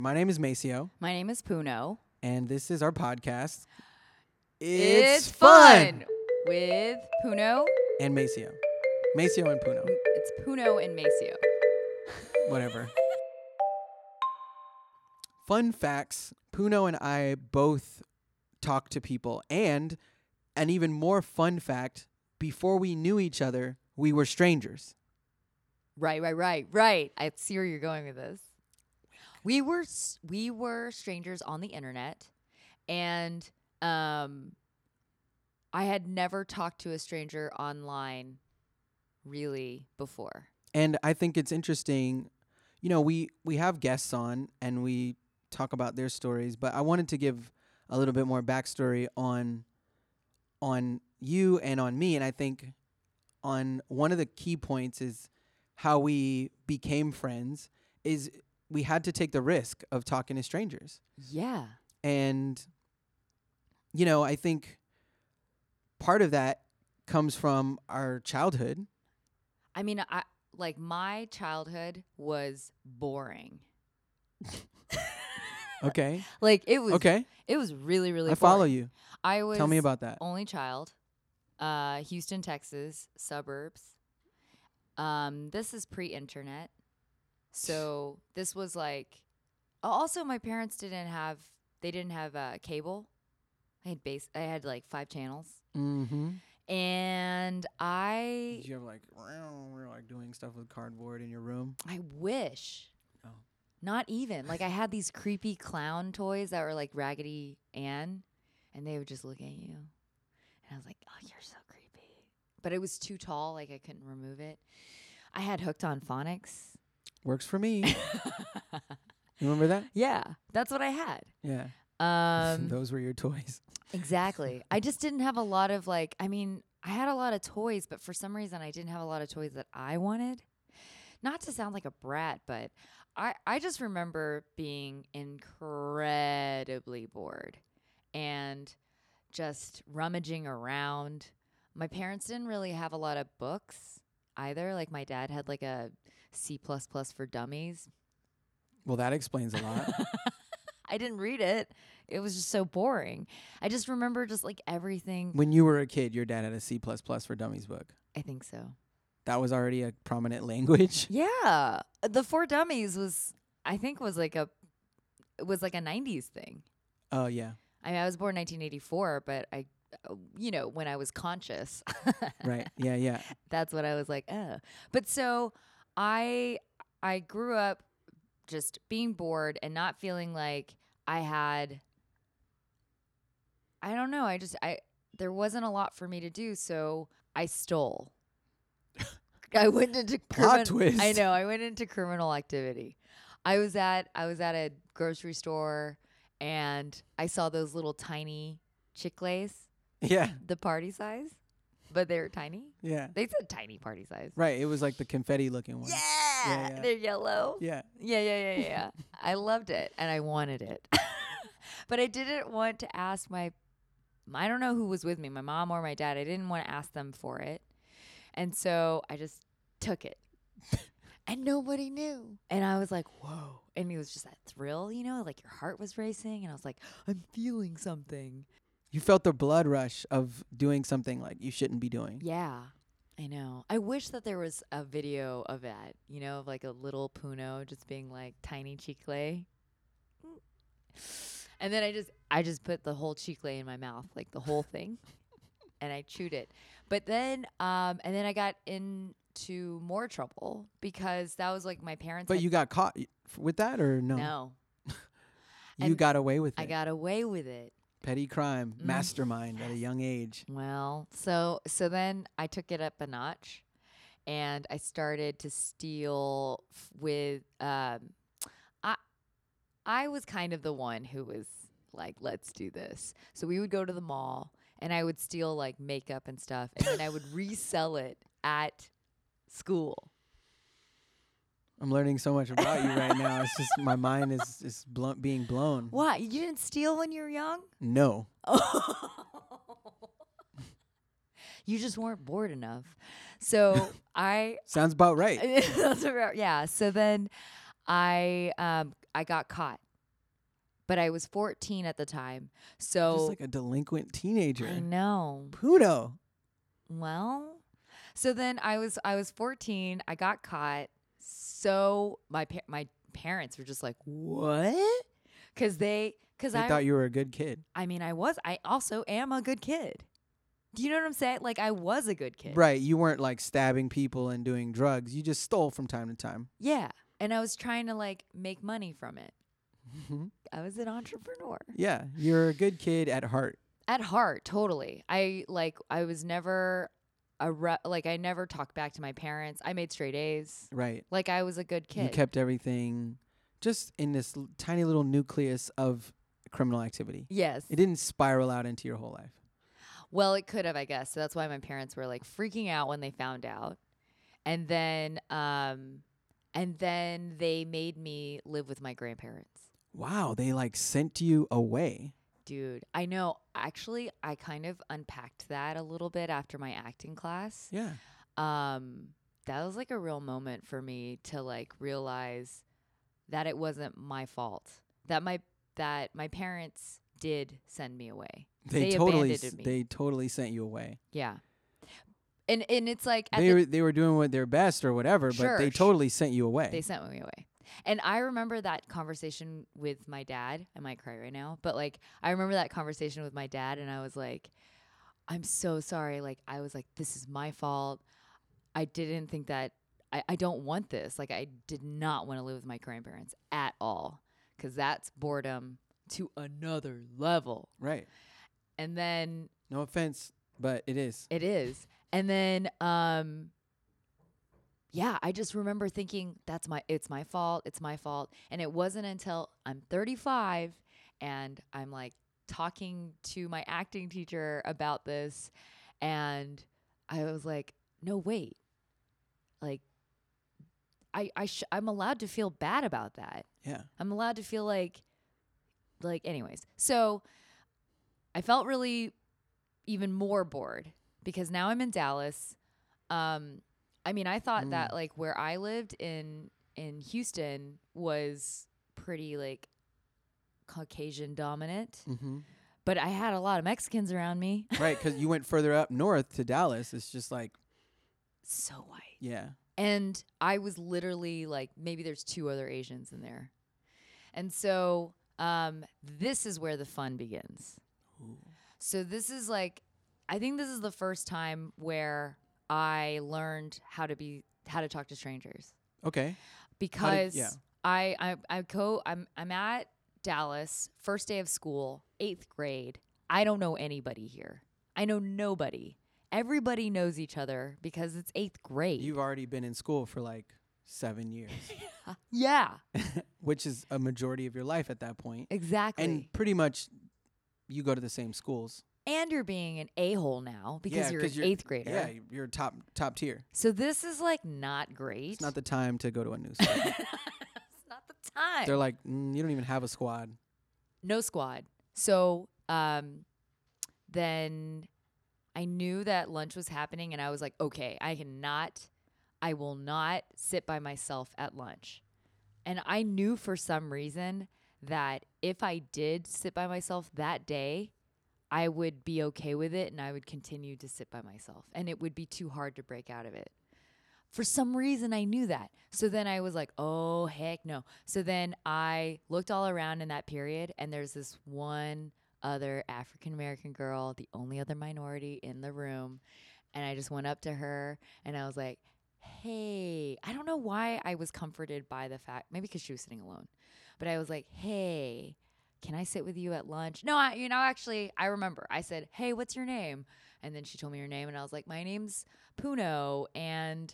My name is Maceo, My name is Puno. and this is our podcast. It's fun with Puno. And Maceo. Maceo and Puno. It's Puno and Maceo. Whatever. Fun facts. Puno and I both talk to people. And an even more fun fact, before we knew each other, we were strangers. Right. I see where you're going with this. We were strangers on the internet, and I had never talked to a stranger online really before. And I think it's interesting, you know, we have guests on and we talk about their stories, but I wanted to give a little bit more backstory on you and on me. And I think on one of the key points is how we became friends is we had to take the risk of talking to strangers. Yeah. And, you know, I think part of that comes from our childhood. I mean, my childhood was boring. Okay. It was really, really boring. I follow you. I was Tell me about that. only child. Houston, Texas, suburbs. This is pre-internet. So this was like, also my parents didn't have cable. I had like 5 channels. Mm-hmm. And Did you have like, we're like doing stuff with cardboard in your room? I wish. Oh. Not even. Like I had these creepy clown toys that were like Raggedy Ann, and they would just look at you. And I was like, oh, you're so creepy. But it was too tall, like I couldn't remove it. I had Hooked on Phonics. Works for me. You remember that? Yeah, that's what I had. Yeah. Those were your toys. Exactly. I just didn't have a lot of I had a lot of toys, but for some reason I didn't have a lot of toys that I wanted. Not to sound like a brat, but I just remember being incredibly bored and just rummaging around. My parents didn't really have a lot of books either. Like my dad had like a C++ for Dummies. Well, that explains a lot. I didn't read it. It was just so boring. I just remember just like everything. When you were a kid, your dad had a C++ for Dummies book. I think so. That was already a prominent language. Yeah. The For Dummies was like a 90s thing. Oh, yeah. I mean, I was born in 1984, but when I was conscious. Right. Yeah. That's what I was like, oh. But so I grew up just being bored and not feeling like I had, I don't know, there wasn't a lot for me to do, so I stole. I went into Plot twist. I know, I went into criminal activity. I was at a grocery store and I saw those little tiny Chick-Lays, Yeah. the party size, but they were tiny. Yeah. They said tiny party size. Right. It was like the confetti looking one. Yeah. They're yellow. Yeah. Yeah. I loved it and I wanted it. But I didn't want to ask I don't know who was with me, my mom or my dad. I didn't want to ask them for it. And so I just took it. And nobody knew. And I was like, whoa. And it was just that thrill, like your heart was racing. And I was like, I'm feeling something. You felt the blood rush of doing something like you shouldn't be doing. Yeah, I know. I wish that there was a video of that, of like a little Puno just being like tiny Chicle. And then I just put the whole Chicle in my mouth, like the whole thing, and I chewed it. But then, and then I got into more trouble because that was like my parents. But you got caught with that or no? No. You got away with it. I got away with it. Petty crime, mastermind at a young age. Well, so then I took it up a notch, and I started to steal with. I was kind of the one who was like, "Let's do this." So we would go to the mall, and I would steal like makeup and stuff, and then I would resell it at school. I'm learning so much about you right now. It's just my mind is being blown. Why? You didn't steal when you were young? No. You just weren't bored enough. So Sounds about right. Yeah. So then I got caught but I was 14 at the time. Just So like a delinquent teenager. I know. Puno. Well, so then I was 14. I got caught. So my parents were just like, "What?" Because They I thought you were a good kid. I mean, I also am a good kid. Do you know what I'm saying? Like, I was a good kid. Right. You weren't like stabbing people and doing drugs. You just stole from time to time. Yeah. And I was trying to like make money from it. Mhm. I was an entrepreneur. Yeah. You're a good kid at heart. At heart, totally. I was never I never talked back to my parents. I made straight A's. Right. Like, I was a good kid. You kept everything just in this tiny little nucleus of criminal activity. Yes. It didn't spiral out into your whole life. Well, it could have, I guess. So that's why my parents were like freaking out when they found out. And then they made me live with my grandparents. Wow. They like sent you away. Dude, I know. Actually, I kind of unpacked that a little bit after my acting class. Yeah. That was like a real moment for me to like realize that it wasn't my fault. That my parents did send me away. They abandoned me. They totally sent you away. Yeah. And it's like They were doing their best or whatever, Sure, but they totally sent you away. they sent me away. And I remember that conversation with my dad. I might cry right now, but like I remember that conversation with my dad, and I was like, I'm so sorry. Like, I was like, this is my fault. I didn't think that I don't want this. Like, I did not want to live with my grandparents at all, because that's boredom to another level. Right. And then No offense, but it is. it is. And then yeah, I just remember thinking it's my fault. It's my fault. And it wasn't until I'm 35 and I'm like talking to my acting teacher about this, and I was like, no, wait. Like, I'm allowed to feel bad about that. Yeah. I'm allowed to feel like anyways. So I felt really even more bored because now I'm in Dallas. I mean, I thought that like where I lived in Houston was pretty like Caucasian dominant, but I had a lot of Mexicans around me. Right, because you went further up north to Dallas. It's just like, So white. yeah. And I was literally like, maybe there's 2 other Asians in there. And so this is where the fun begins. Ooh. So this is like, I think this is the first time where I learned how to talk to strangers. Okay. Because yeah. I'm at Dallas, first day of school, 8th grade. I don't know anybody here. I know nobody. Everybody knows each other because it's 8th grade. You've already been in school for like 7 years, Yeah, which is a majority of your life at that point. exactly. And pretty much you go to the same schools. And you're being an a-hole now because Yeah, you're an 8th grader. Yeah, you're top tier. So this is like not great. It's not the time to go to a new school. It's not the time. They're like, you don't even have a squad. No squad. So then I knew that lunch was happening, and I was like, okay, I will not sit by myself at lunch. And I knew for some reason that if I did sit by myself that day, I would be okay with it and I would continue to sit by myself, and it would be too hard to break out of it. For some reason, I knew that. So then I was like, oh, heck no. So then I looked all around in that period, and there's this one other African-American girl, the only other minority in the room. And I just went up to her, and I was like, hey, I don't know why I was comforted by the fact, maybe because she was sitting alone. But I was like, hey, can I sit with you at lunch? No, actually, I remember. I said, hey, what's your name? And then she told me her name, and I was like, my name's Puno, and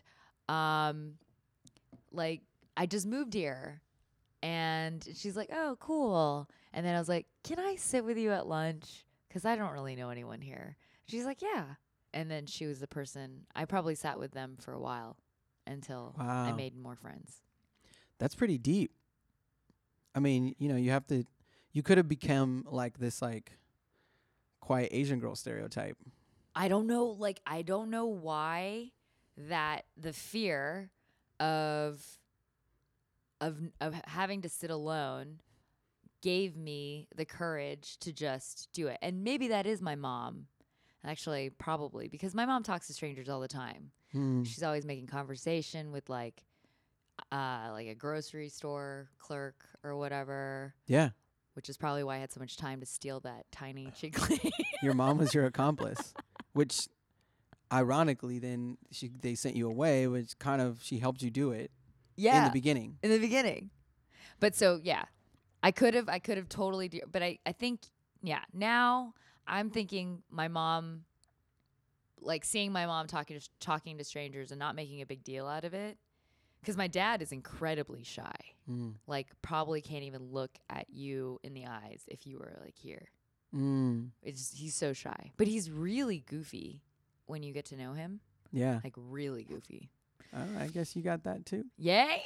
like, I just moved here. And she's like, oh, cool. And then I was like, can I sit with you at lunch? Because I don't really know anyone here. She's like, yeah. And then she was the person, I probably sat with them for a while until I Wow. made more friends. That's pretty deep. I mean, you could have become like this like quiet Asian girl stereotype. I don't know why that the fear of having to sit alone gave me the courage to just do it. And maybe that is my mom. Actually, probably, because my mom talks to strangers all the time. She's always making conversation with like a grocery store clerk or whatever. Yeah. Which is probably why I had so much time to steal that tiny chickling. Your mom was your accomplice, which ironically then they sent you away, which kind of she helped you do it in the beginning. In the beginning. But so yeah, I could have totally but I think now I'm thinking my mom, like seeing my mom talking to strangers and not making a big deal out of it. Because my dad is incredibly shy. Like, probably can't even look at you in the eyes if you were, like, here. He's so shy. But he's really goofy when you get to know him. Yeah. Like, really goofy. I guess you got that, too. Yay!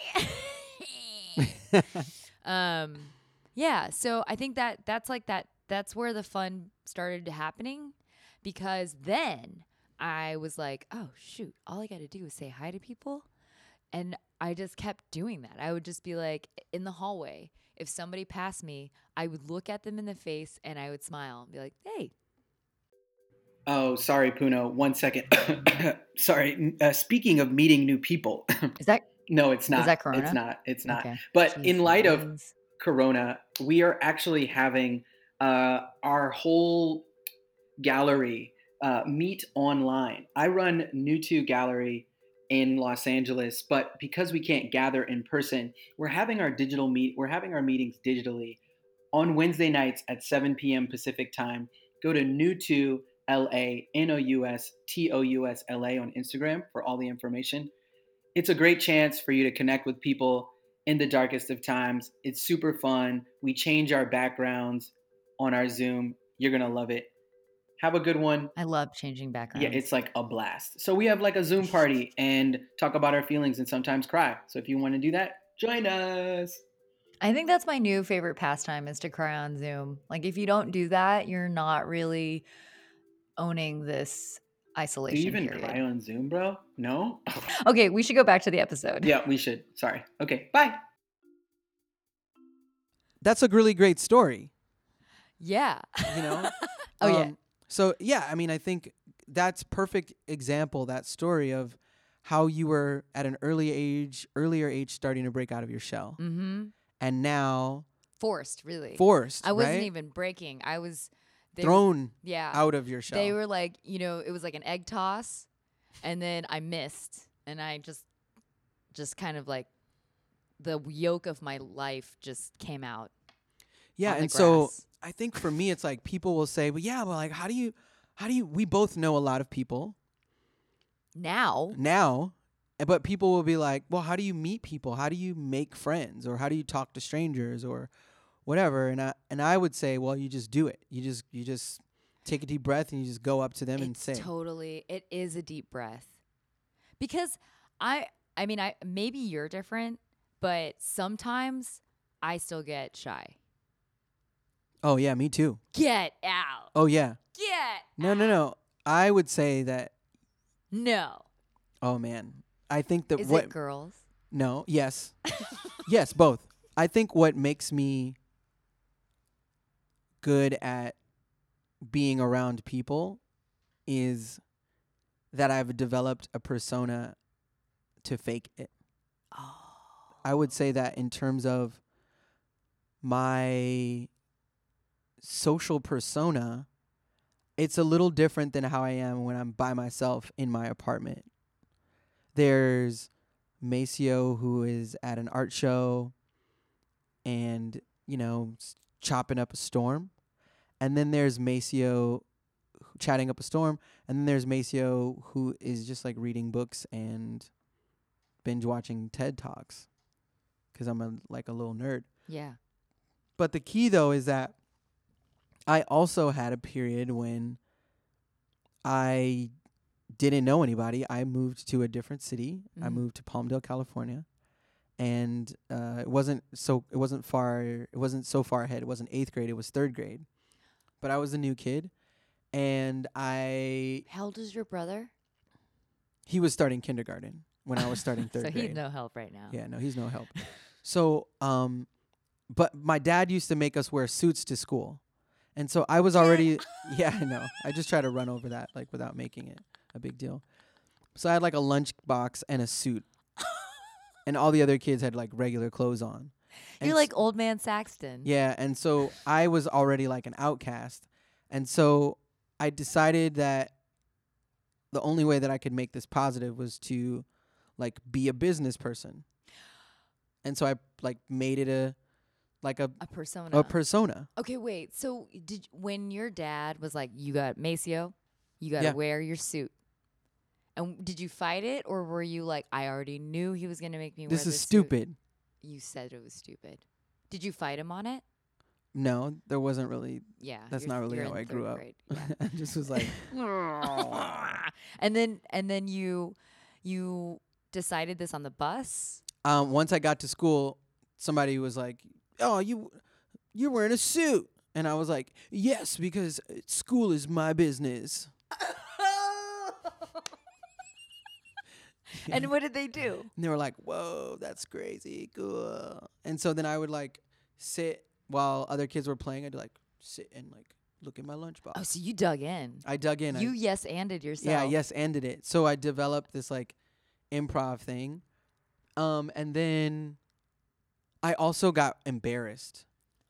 Yeah, so I think that's where the fun started happening. Because then I was like, oh, shoot, all I got to do is say hi to people. And I just kept doing that. I would just be like in the hallway. If somebody passed me, I would look at them in the face and I would smile and be like, hey. Oh, sorry, Puno. 1 second. Sorry. Speaking of meeting new people. Is that? No, it's not. Is that Corona? It's not. Okay. But Jeez, in light of Corona, we are actually having our whole gallery meet online. I run New2 Gallery in Los Angeles, but because we can't gather in person, we're having our meetings digitally on Wednesday nights at 7 p.m. Pacific time. Go to New2 LA, NOUSTOUS LA on Instagram for all the information. It's a great chance for you to connect with people in the darkest of times. It's super fun. We change our backgrounds on our Zoom. You're going to love it. Have a good one. I love changing backgrounds. Yeah, it's like a blast. So we have like a Zoom party and talk about our feelings and sometimes cry. So if you want to do that, join us. I think that's my new favorite pastime is to cry on Zoom. Like if you don't do that, you're not really owning this isolation Do you even period. cry on Zoom, bro? No? Okay, we should go back to the episode. Yeah, we should. Sorry. Okay, bye. That's a really great story. Yeah. You know? Oh, yeah. So, yeah, I mean, I think that's perfect example, that story of how you were at an earlier age, starting to break out of your shell. Mm-hmm. And now... Forced, really. I wasn't even breaking. I was... thrown out of your shell. They were like, it was like an egg toss, and then I missed, and I just kind of like the yolk of my life just came out. Yeah, and so I think for me, it's like people will say, well, like, how do you, we both know a lot of people. Now, but people will be like, well, how do you meet people? How do you make friends? Or how do you talk to strangers or whatever? And I would say, well, you just do it. You just take a deep breath and you just go up to them and say. It is a deep breath. Because I mean, maybe you're different, but sometimes I still get shy. Oh, yeah, me too. Get out. Oh, yeah. Get out. No. I would say that. No. Oh, man. I think that Is it girls? No. Yes. Yes, both. I think what makes me good at being around people is that I've developed a persona to fake it. Oh. I would say that in terms of my social persona, it's a little different than how I am when I'm by myself in my apartment. There's Maceo, who is at an art show and, chopping up a storm. And then there's Maceo chatting up a storm. And then there's Maceo, who is just like reading books and binge watching TED Talks. Because I'm a little nerd. Yeah. But the key, though, is that I also had a period when I didn't know anybody. I moved to a different city. I moved to Palmdale, California. And it wasn't so far ahead. It wasn't 8th grade, it was 3rd grade. But I was a new kid, and How old is your brother? He was starting kindergarten when I was starting 3rd grade. So he's no help right now. Yeah, no, he's no help. So, but my dad used to make us wear suits to school. And so I was already, yeah, I know. I just try to run over that, like, without making it a big deal. So I had, like, a lunch box and a suit. And all the other kids had, like, regular clothes on. And You're like old man Saxton. yeah, and so I was already, like, an outcast. And so I decided that the only way that I could make this positive was to, like, be a business person. And so I, like, made it a persona. a persona. Okay, wait. So when your dad was like, you got Maceo, you got to Yeah. wear your suit. And did you fight it, or were you like, I already knew he was going to make me wear This this is suit? stupid. You said it was stupid. Did you fight him on it? No, there wasn't really. Yeah. That's not really you're how in I grew third up. grade. Yeah. I just was like, and then you decided this on the bus? once I got to school, somebody was like, "Oh, you're wearing a suit," and I was like, "Yes, because school is my business." And what did they do? And they were like, "Whoa, that's crazy, cool." And so then I would like sit while other kids were playing. I'd like sit and like look at my lunchbox. Oh, so you dug in. I dug in. You yes-anded yourself. Yeah, yes, ended it. So I developed this like improv thing. And then I also got embarrassed.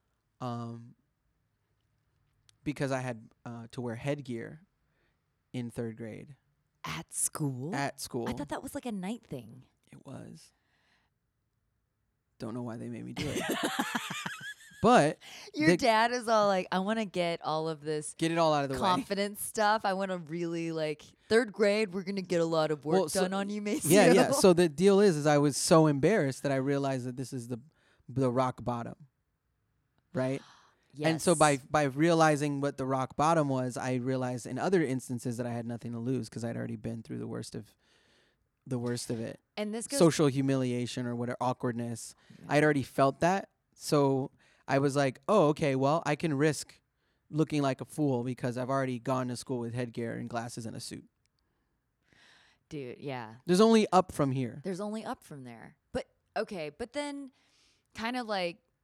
Because I had to wear headgear in third grade At school? at school. I thought that was like a night thing. It was. Don't know why they made me do it. But Your the- dad is all like, I want to get all of this get it all out of the way. confidence stuff. I want to really like third grade. We're gonna get a lot of work Well, so- done on you, Maceo. Yeah, yeah. So the deal is I was so embarrassed that I realized that this is the rock bottom. Right? yes. And so by realizing what the rock bottom was, I realized in other instances that I had nothing to lose because I'd already been through the worst of it. and this goes Social humiliation or whatever, awkwardness. I'd already felt that. So I was like, oh, okay, well, I can risk looking like a fool because I've already gone to school with headgear and glasses and a suit. dude. Yeah, There's only up from here. there's only up from there. But okay, but then kind of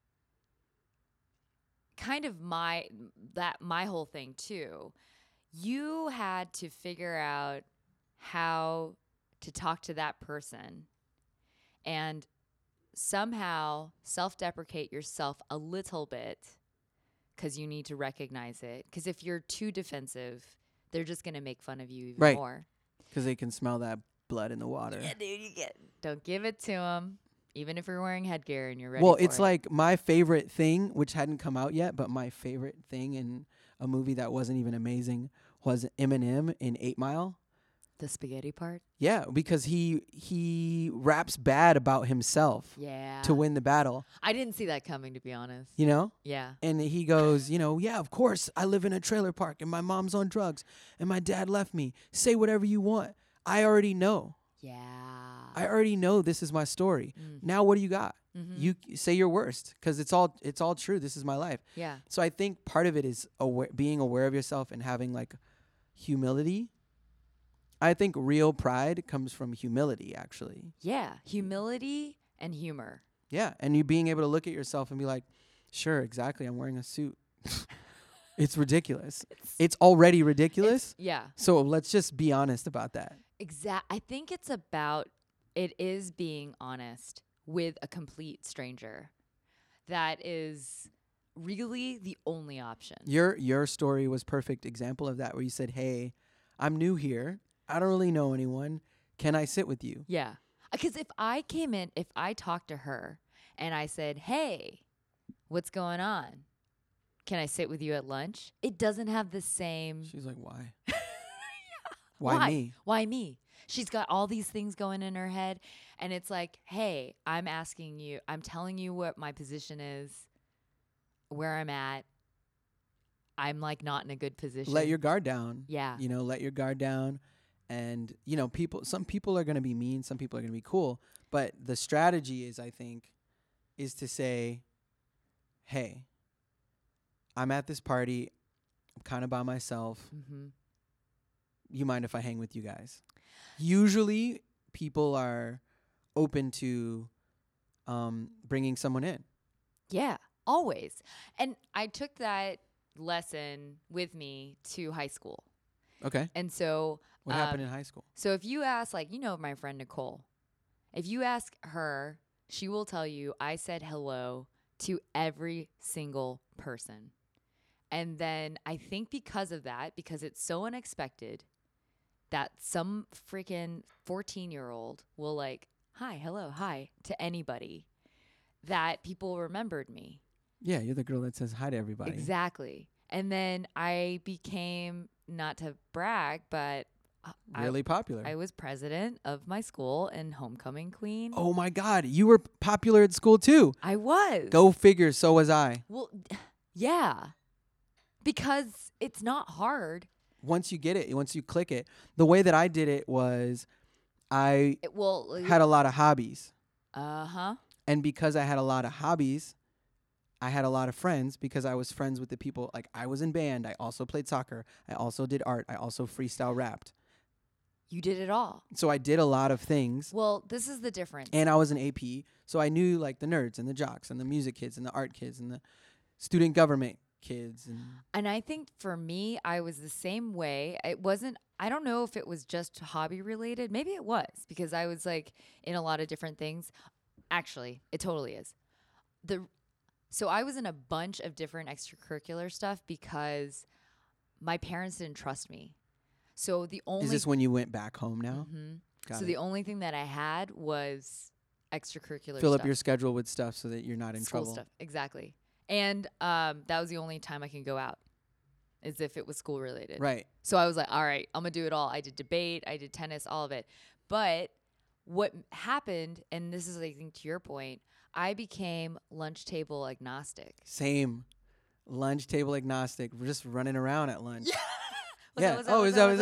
my whole thing too. You had to figure out how to talk to that person and somehow self-deprecate yourself a little bit because you need to recognize it. Because if you're too defensive, they're just going to make fun of you even Right. more. Because they can smell that blood in the water. Yeah, dude, don't give it to them, even if you're wearing headgear and you're ready Well, for it's it. like my favorite thing, which hadn't come out yet, but my favorite thing in a movie that wasn't even amazing was Eminem in 8 Mile. the spaghetti part. Yeah, because he raps bad about himself Yeah. to win the battle, I didn't see that coming, to be honest. you know? Yeah. And he goes, yeah, of course, I live in a trailer park and my mom's on drugs and my dad left me. Say whatever you want. I already know. Yeah. I already know this is my story. Mm. Now what do you got? Mhm. You say your worst because it's all true. This is my life. Yeah. So I think part of it is being aware of yourself and having like humility. I think real pride comes from humility, actually. Yeah. Humility and humor. Yeah, and you being able to look at yourself and be like, sure, exactly, I'm wearing a suit. It's ridiculous. It's already ridiculous. Yeah. So let's just be honest about that. I think it is being honest with a complete stranger. That is really the only option. Your story was perfect example of that, where you said, hey, I'm new here. I don't really know anyone. Can I sit with you? Yeah. Because if I talked to her and I said, hey, what's going on? Can I sit with you at lunch? It doesn't have the same. She's like, why? Why me? Why me? She's got all these things going in her head. And it's like, hey, I'm telling you what my position is, where I'm at. I'm like not in a good position. Let your guard down. Yeah. Let your guard down. And, some people are going to be mean. Some people are going to be cool. But the strategy is, I think, is to say, hey, I'm at this party. I'm kind of by myself. Mm-hmm. You mind if I hang with you guys? Usually people are open to bringing someone in. Yeah. Always. And I took that lesson with me to high school. Okay. And so What happened in high school? So if you ask, like, my friend Nicole, if you ask her, she will tell you I said hello to every single person. And then I think because of that, because it's so unexpected that some freaking 14-year-old will like, hi, hello, hi to anybody, that people remembered me. Yeah, you're the girl that says hi to everybody. Exactly. And then I became, not to brag, but Really popular. I was president of my school and homecoming queen. Oh my God, you were popular at school too. I was. Go figure, so was I. Well, yeah. Because it's not hard. Once you get it, once you click it, the way that I did it was I had a lot of hobbies. Uh-huh. And because I had a lot of hobbies, I had a lot of friends because I was friends with the people. Like, I was in band. I also played soccer. I also did art. I also freestyle rapped. You did it all. So I did a lot of things. Well, this is the difference. And I was an AP. So I knew like the nerds and the jocks and the music kids and the art kids and the student government kids. And I think for me, I was the same way. It wasn't, I don't know if it was just hobby related. Maybe it was, because I was like in a lot of different things. Actually, it totally is. So I was in a bunch of different extracurricular stuff because my parents didn't trust me. So the only Is this when you went back home now? Mm-hmm. So the only thing that I had was extracurricular Fill stuff. up your schedule with stuff so that you're not in School trouble. stuff. Exactly. And that was the only time I can go out, as if it was school related. Right. So I was like, all right, I'm going to do it all. I did debate, I did tennis, all of it. But what happened, and this is, I think, to your point, I became lunch table agnostic. Same. Lunch table agnostic. We're just running around at lunch. Yeah. Oh, what's up?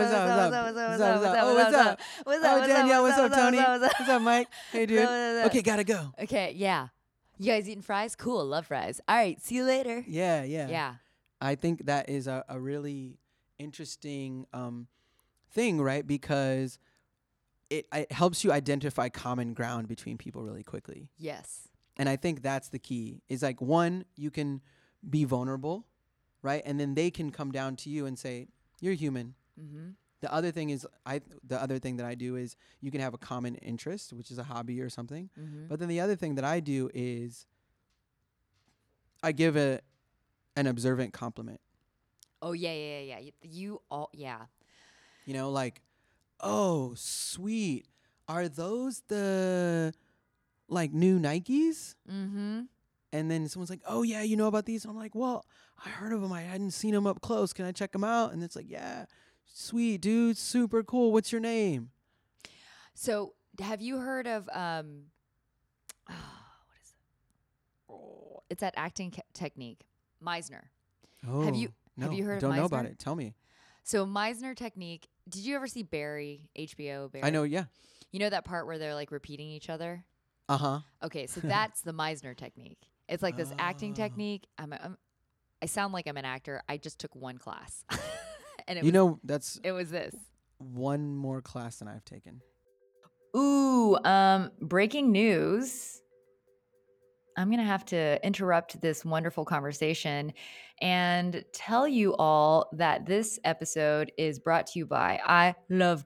Oh, Danielle, what's up, Tony? What's up, Mike? Hey, dude. Okay, gotta go. Okay, yeah. You guys eating fries? Cool, love fries. All right, see you later. Yeah. Yeah. I think that is a really interesting thing, right? Because it helps you identify common ground between people really quickly. Yes. And I think that's the key. Is like, one, you can be vulnerable, right? And then they can come down to you and say, you're human. Mm-hmm. The other thing that I do is you can have a common interest, which is a hobby or something. Mm-hmm. But then the other thing that I do is I give an observant compliment. Oh, yeah. You all, yeah. You know, like, oh, sweet. Are those the, like, new Nikes? Mm-hmm. And then someone's like, oh, yeah, you know about these? And I'm like, well, I heard of them. I hadn't seen them up close. Can I check them out? And it's like, yeah, sweet, dude. Super cool. What's your name? So have you heard of, what is it? Oh, it's that acting technique, Meisner. Oh, Have you no, heard of don't know Meisner? about it. Tell me. So Meisner technique, did you ever see Barry, HBO Barry? I know, yeah. You know that part where they're like repeating each other? Uh-huh. Okay, so that's the Meisner technique. It's like this acting technique. I sound like I'm an actor. I just took one class. And it was this. One more class than I've taken. Ooh, breaking news. I'm going to have to interrupt this wonderful conversation and tell you all that this episode is brought to you by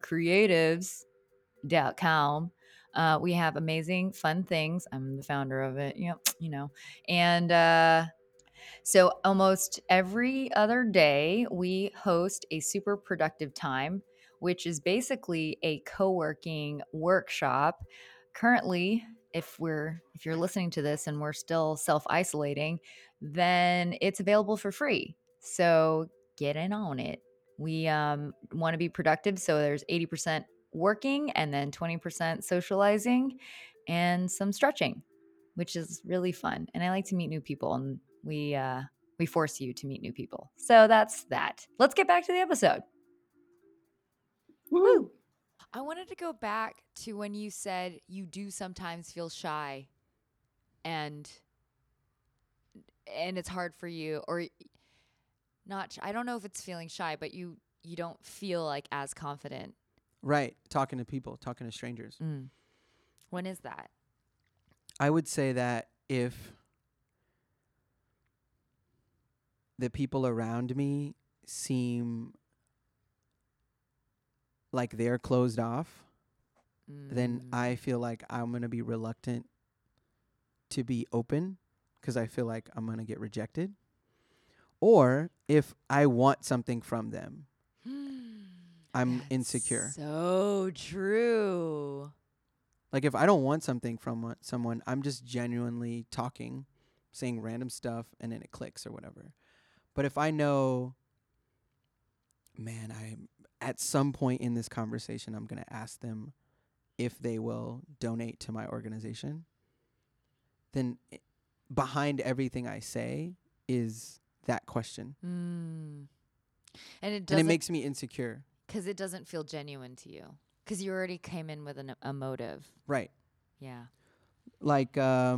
ilovecreatives.com. We have amazing, fun things. I'm the founder of it, And so almost every other day, we host a super productive time, which is basically a co-working workshop. Currently, if you're listening to this and we're still self-isolating, then it's available for free. So get in on it. We want to be productive, so there's 80% working and then 20% socializing and some stretching, which is really fun. And I like to meet new people, and we force you to meet new people. So that's that. Let's get back to the episode. Woo! I wanted to go back to when you said you do sometimes feel shy and it's hard for you, or not. I don't know if it's feeling shy, but you don't feel like as confident. Right. Talking to people, talking to strangers. When is that? I would say that if the people around me seem like they're closed off, then I feel like I'm going to be reluctant to be open because I feel like I'm going to get rejected. Or if I want something from them, I'm insecure. So true. Like if I don't want something from someone, I'm just genuinely talking, saying random stuff, and then it clicks or whatever. But if I know, man, at some point in this conversation, I'm going to ask them if they will donate to my organization, then behind everything I say is that question. And it And it makes me insecure. Because it doesn't feel genuine to you. Because you already came in with a motive. Right. Yeah. Like,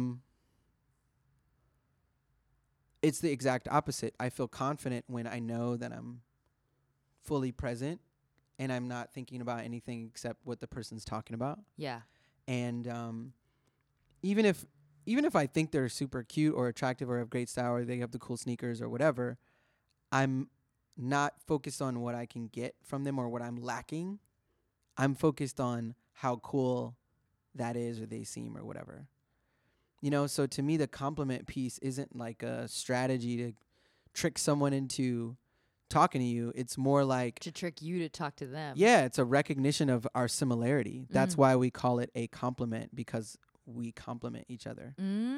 it's the exact opposite. I feel confident when I know that I'm fully present and I'm not thinking about anything except what the person's talking about. Yeah. And even if I think they're super cute or attractive or have great style or they have the cool sneakers or whatever, I'm not focused on what I can get from them or what I'm lacking. I'm focused on how cool that is or they seem or whatever. You know, so to me, the compliment piece isn't like a strategy to trick someone into talking to you. It's more like to trick you to talk to them. Yeah, it's a recognition of our similarity. That's why we call it a compliment, because we compliment each other.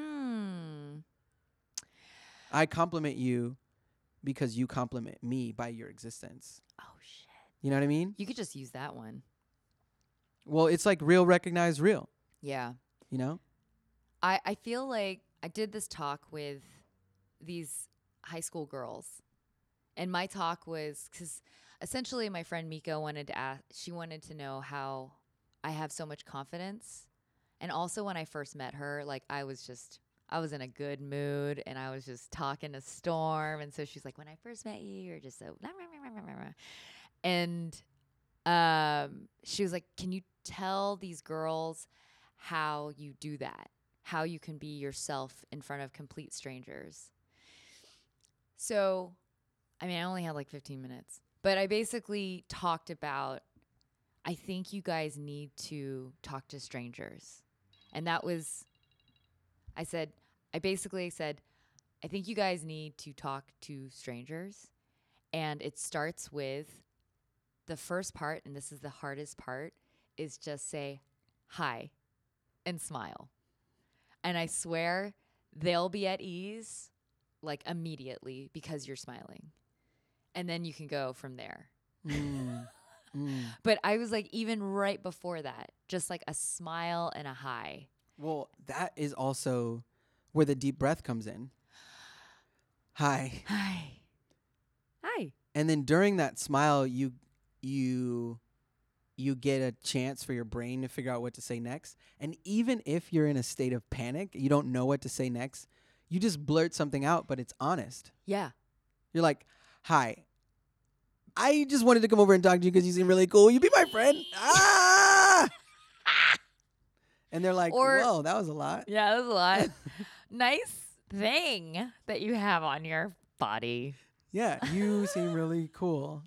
I compliment you because you compliment me by your existence. Oh, shit. You know what I mean? You could just use that one. Well, it's like real recognize real. Yeah. You know? I feel like I did this talk with these high school girls. And my talk was because essentially my friend Mika wanted to know how I have so much confidence. And also when I first met her, like I was in a good mood and I was just talking to Storm. And so she's like, when I first met you, you're just so blah, blah, blah, blah, blah, blah. And she was like, can you tell these girls how you do that? How you can be yourself in front of complete strangers? So, I mean, I only had like 15 minutes, but I basically talked about, I think you guys need to talk to strangers. And that was, I basically said, I think you guys need to talk to strangers. And it starts with the first part, and this is the hardest part, is just say hi and smile. And I swear they'll be at ease like immediately because you're smiling. And then you can go from there. But I was like, even right before that, just like a smile and a hi. Well, that is also where the deep breath comes in. Hi. Hi. Hi. And then during that smile, you get a chance for your brain to figure out what to say next. And even if you're in a state of panic, you don't know what to say next, you just blurt something out, but it's honest. Yeah. You're like, hi, I just wanted to come over and talk to you because you seem really cool. You be my friend. Ah! And they're like, whoa, that was a lot. Yeah, that was a lot. Nice thing that you have on your body. Yeah, you seem really cool.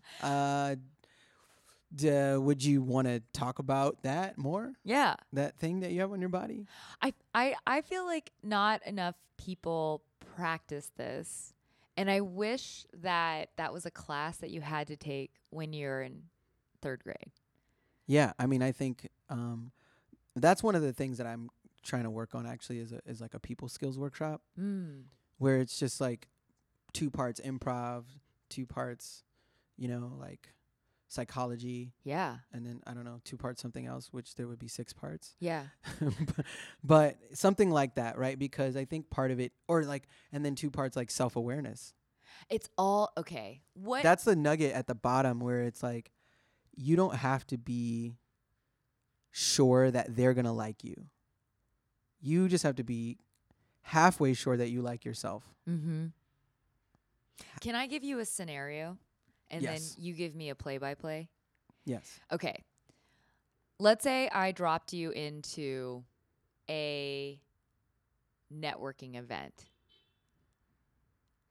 Would you want to talk about that more? Yeah. That thing that you have on your body? I feel like not enough people practice this. And I wish that was a class that you had to take when you're in 3rd grade. Yeah, I mean, I think that's one of the things that I'm trying to work on actually is like a people skills workshop where it's just like 2 parts improv, 2 parts, like psychology. Yeah. And then, I don't know, 2 parts something else, which there would be 6 parts. Yeah. but something like that, right? Because I think part of it, and then 2 parts like self-awareness. It's all, okay. What? That's the nugget at the bottom where it's like, you don't have to be sure that they're going to like you. You just have to be halfway sure that you like yourself. Mm-hmm. Can I give you a scenario? And yes. then you give me a play-by-play? Yes. Okay. Let's say I dropped you into a networking event.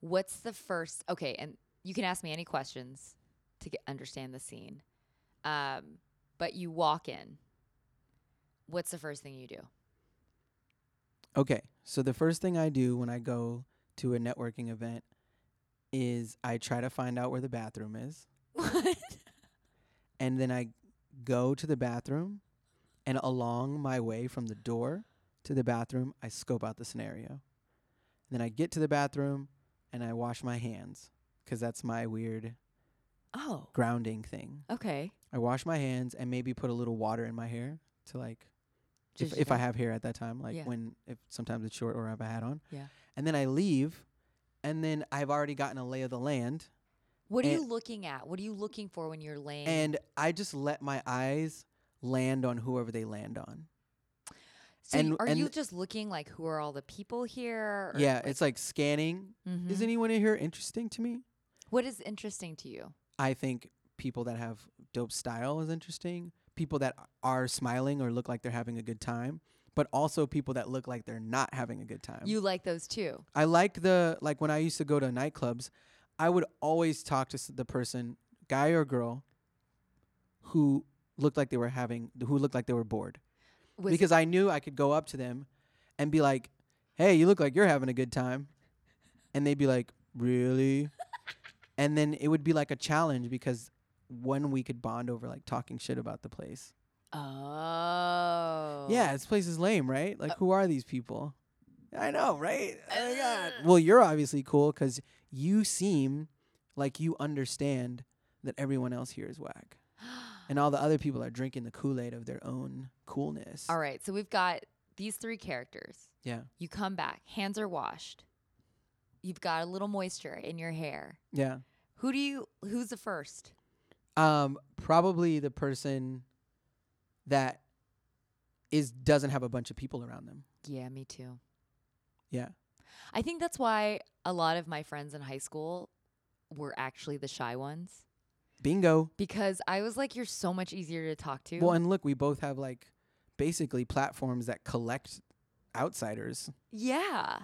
what's the first? Okay, and you can ask me any questions to understand the scene. But you walk in. What's the first thing you do? Okay, so the first thing I do when I go to a networking event is I try to find out where the bathroom is, What? and then I go to the bathroom, and along my way from the door to the bathroom, I scope out the scenario. Then I get to the bathroom, and I wash my hands, 'cause that's my weird Oh, grounding thing. okay. I wash my hands and maybe put a little water in my hair to like, Just if I your- have hair at that time, like Yeah. if sometimes it's short or I have a hat on. Yeah. And then I leave, and then I've already gotten a lay of the land, What are you and- looking at? What are you looking for when you're laying? and I just let my eyes land on whoever they land on. so and- are and you th- just looking like who are all the people here? Or Yeah, it's like scanning. Mhm. Is anyone in here interesting to me? What is interesting to you? I think people that have dope style is interesting. People that are smiling or look like they're having a good time, but also people that look like they're not having a good time. You like those too? I like when I used to go to nightclubs, I would always talk to the person, guy or girl, who looked like they were bored. Because I knew I could go up to them and be like, "Hey, you look like you're having a good time." And they'd be like, "Really?" And then it would be like a challenge because one we could bond over like talking shit about the place. Oh. Yeah, this place is lame, right? Like, who are these people? I know, right? Oh my God. Well, you're obviously cool because you seem like you understand that everyone else here is whack. And all the other people are drinking the Kool-Aid of their own coolness. All right. So we've got these three characters. Yeah. You come back, hands are washed. You've got a little moisture in your hair. Yeah. Who's the first? Probably the person that doesn't have a bunch of people around them. Yeah, me too. Yeah. I think that's why a lot of my friends in high school were actually the shy ones. Bingo. Because I was like, you're so much easier to talk to. Well, and look, we both have like basically platforms that collect outsiders. Yeah.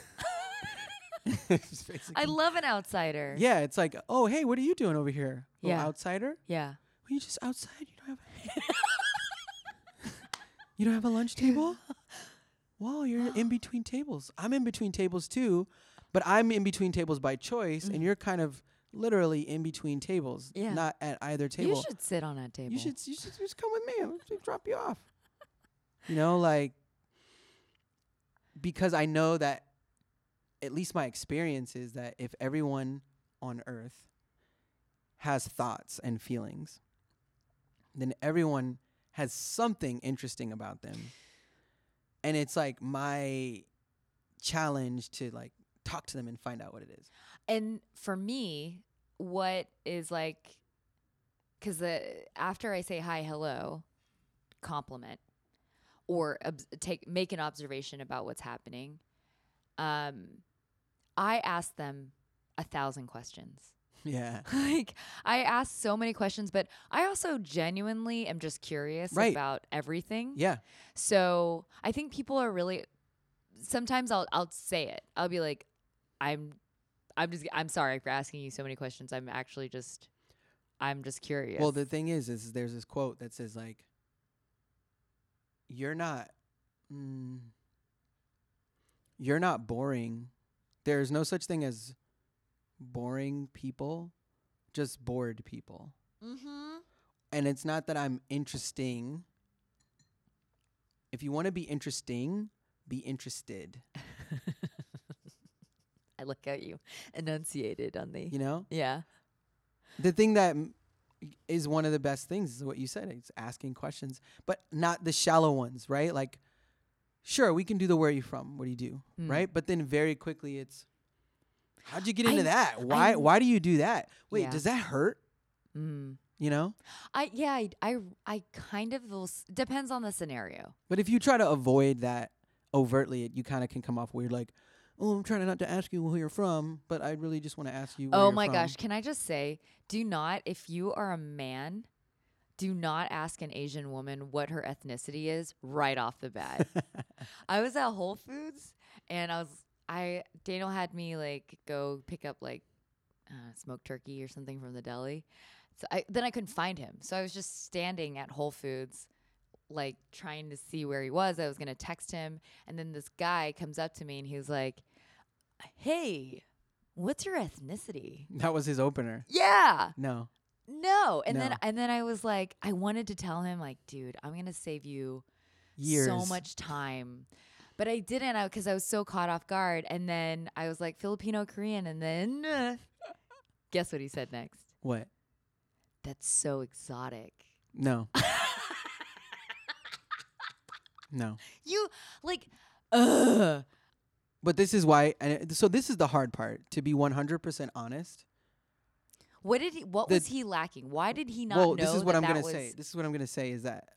It's basically- I love an outsider. Yeah, it's like, "Oh, hey, what are you doing over here? Little Yeah. outsider? Yeah. Are you just outside? You don't have a lunch table? Well, you're in between tables. I'm in between tables too, but I'm in between tables by choice, and you're kind of literally in between tables, Yeah. not at either table. You should sit on that table. You should just come with me. I'm gonna drop you off. You know, like, because I know that at least my experience is that if everyone on earth has thoughts and feelings, then everyone has something interesting about them. And it's like my challenge to like talk to them and find out what it is. And for me, what is like, because after I say hi, hello, compliment, or make an observation about what's happening, I ask them 1,000 questions. Yeah. Like, I ask so many questions, but I also genuinely am just curious Right. about everything. Yeah. So I think people are really. Sometimes I'll say it. I'll be like, I'm sorry for asking you so many questions. I'm just curious. Well, the thing is there's this quote that says like, you're not boring. There's no such thing as boring people, just bored people. Mm-hmm. And it's not that I'm interesting. If you want to be interesting, be interested. I look at you enunciated on the. You know? Yeah. The thing that is one of the best things is what you said. It's asking questions, but not the shallow ones, right? Like, sure, we can do the where are you from? What do you do? Mm. Right? But then very quickly it's, how'd you get into I- that? Why do you do that? Wait, Yeah. does that hurt? Mm. You know? I kind of depends on the scenario. But if you try to avoid that overtly, you kind of can come off weird, like, oh, I'm trying not to ask you who you're from, but I really just want to ask you where Oh you're my from. gosh, can I just say, if you are a man, do not ask an Asian woman what her ethnicity is right off the bat. I was at Whole Foods and Daniel had me like go pick up like smoked turkey or something from the deli. So then I couldn't find him. So I was just standing at Whole Foods, like trying to see where he was. I was going to text him. And then this guy comes up to me and he was like, "Hey, what's your ethnicity?" That was his opener. Yeah. No. No. And No. then I was like, I wanted to tell him like, dude, I'm going to save you Years. so much time. But I didn't because I was so caught off guard. And then I was like, Filipino Korean. And then guess what he said next? What? That's so exotic. No. No. You like, ugh. But this is why, and so this is the hard part, to be 100% honest. What was he lacking? Why did he not know? Well, this is what that I'm going to was- say. This is what I'm going to say is that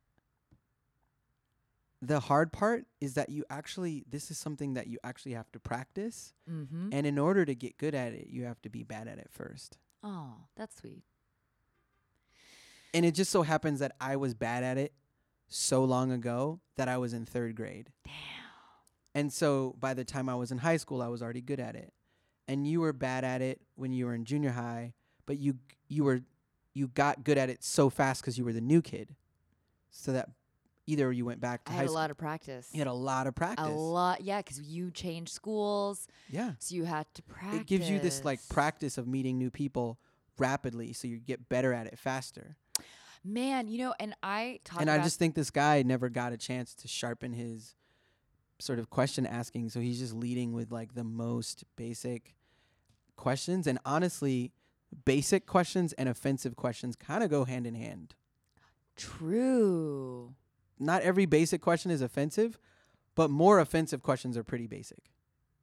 the hard part is that this is something that you actually have to practice. Mhm. And in order to get good at it, you have to be bad at it first. Oh, that's sweet. And it just so happens that I was bad at it so long ago that I was in 3rd grade. Damn. And so by the time I was in high school, I was already good at it. And you were bad at it when you were in junior high, but you got good at it so fast because you were the new kid. So that either you went back to I high had a school. lot of practice. You had a lot of practice. A lot, yeah, because you changed schools, Yeah. so you had to practice. It gives you this like practice of meeting new people rapidly, so you get better at it faster. Man, and I talk And about I just think this guy never got a chance to sharpen his sort of question asking, so he's just leading with like the most basic questions. And honestly, basic questions and offensive questions kind of go hand in hand. True. Not every basic question is offensive, but more offensive questions are pretty basic.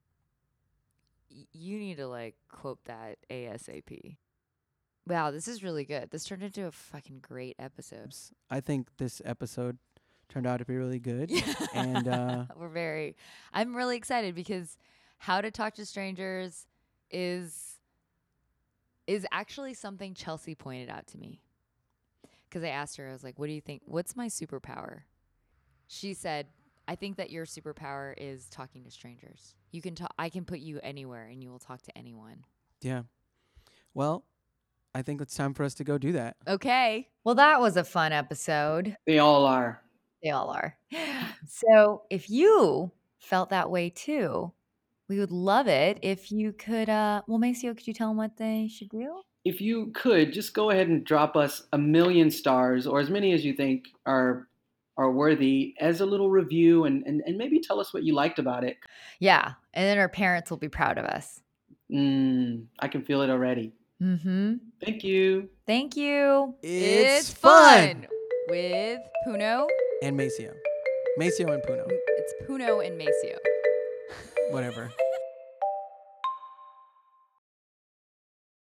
You need to like quote that ASAP. Wow, this is really good. This turned into a fucking great episode. I think this episode turned out to be really good. And I'm really excited because how to talk to strangers is actually something Chelsea pointed out to me. Because I asked her, I was like, what do you think? What's my superpower? She said, I think that your superpower is talking to strangers. I can put you anywhere and you will talk to anyone. yeah. Well, I think it's time for us to go do that. Okay. Well, that was a fun episode. They all are. They all are. So if you felt that way too, we would love it if you could, Maceo, could you tell them what they should do? If you could, just go ahead and drop us 1 million stars or as many as you think are worthy as a little review and maybe tell us what you liked about it. Yeah. And then our parents will be proud of us. I can feel it already. Mm-hmm. Thank you. Thank you. It's fun. With Puno. And Maceo. Maceo and Puno. It's Puno and Maceo. Whatever.